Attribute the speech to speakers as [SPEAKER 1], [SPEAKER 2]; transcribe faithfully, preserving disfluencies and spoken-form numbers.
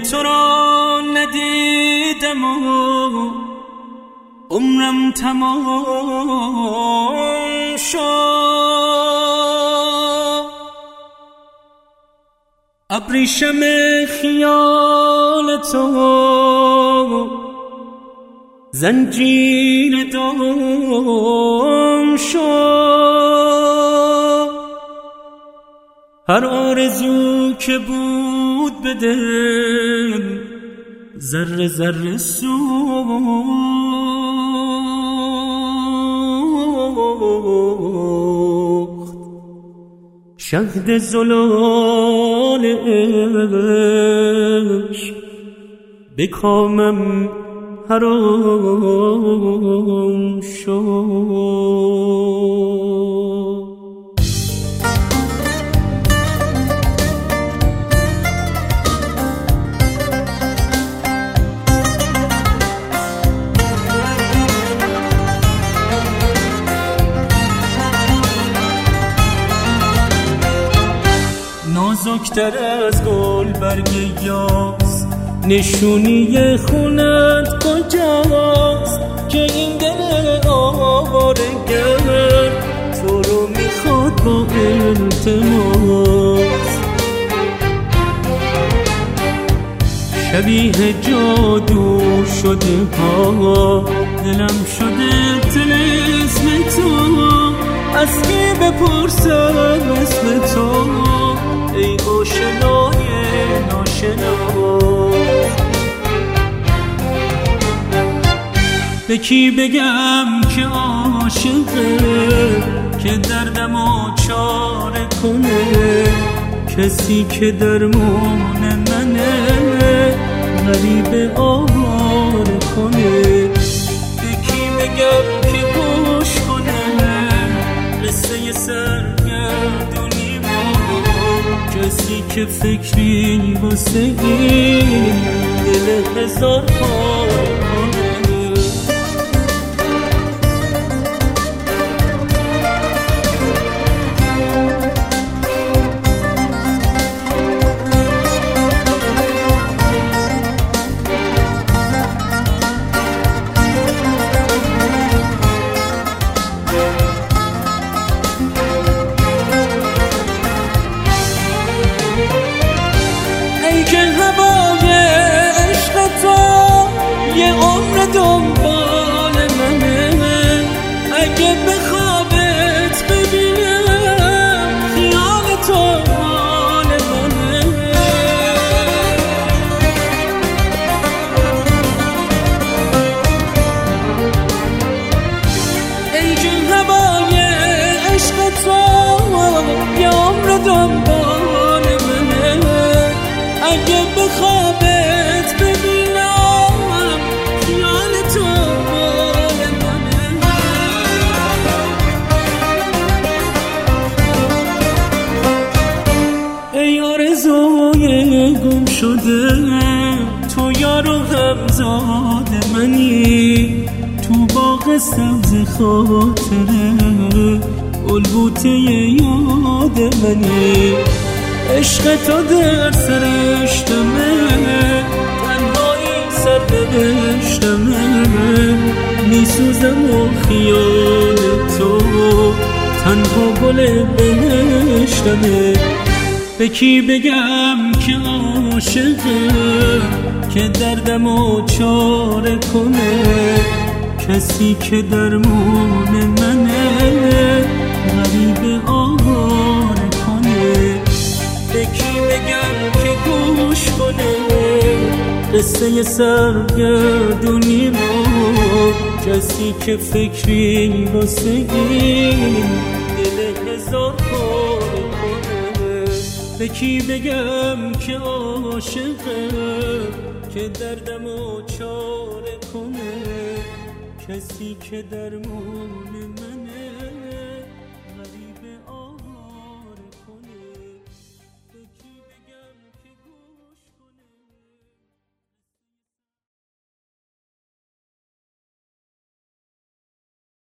[SPEAKER 1] تو را ندیدم و عمرم تمام شد. ابریشم خیال تو زنجیر دام شد. هر آرزو که بود به دل ذره ذره سوخت. شهد زلال عشق به کامم حرام شد. نازکتر از گل برگ یاس نشونی خونت کجاست که این دل آوارگر تو رو میخواد با التماس. شبیه جادو شده ها دلم شده طلسم تو. از کی بپرسم اسم تو ای آشنای ناشنا؟ به کی بگم که عاشقه که دردمو چاره کنه؟ کسی که درمون منه غریب آواره کنه. به کی بگم که گوش کنه قصه سرگردونی ما؟ کسی که فکری واسه این دل هزار پاره کنه. دنبال منه اگه به خوابت ببینم خیال تو مال منه. ای جون هوای عشق تو یه عمر دنبال منه اگه به خوابت ببینم خیال تو مال منه. ای آرزوی گم شده تو یار و همزاد منی. تو باغ سبز خاطره البوته یاد منی. عشق تو در سرشتمه تنهایی سر نوشتمه. میسوزم و خیال تو تنها گل بهشتمه. به کی بگم که عاشقه که دردمو چاره کنه؟ کسی که درمون منه غریب آواره کنه. به کی بگم که گوش کنه قصه سرگردونی رو؟ کسی که فکری واسه این دل هزار پاره کنه. به کی بگم که عاشقه که دردمو چاره کنه؟ کسی که درمون من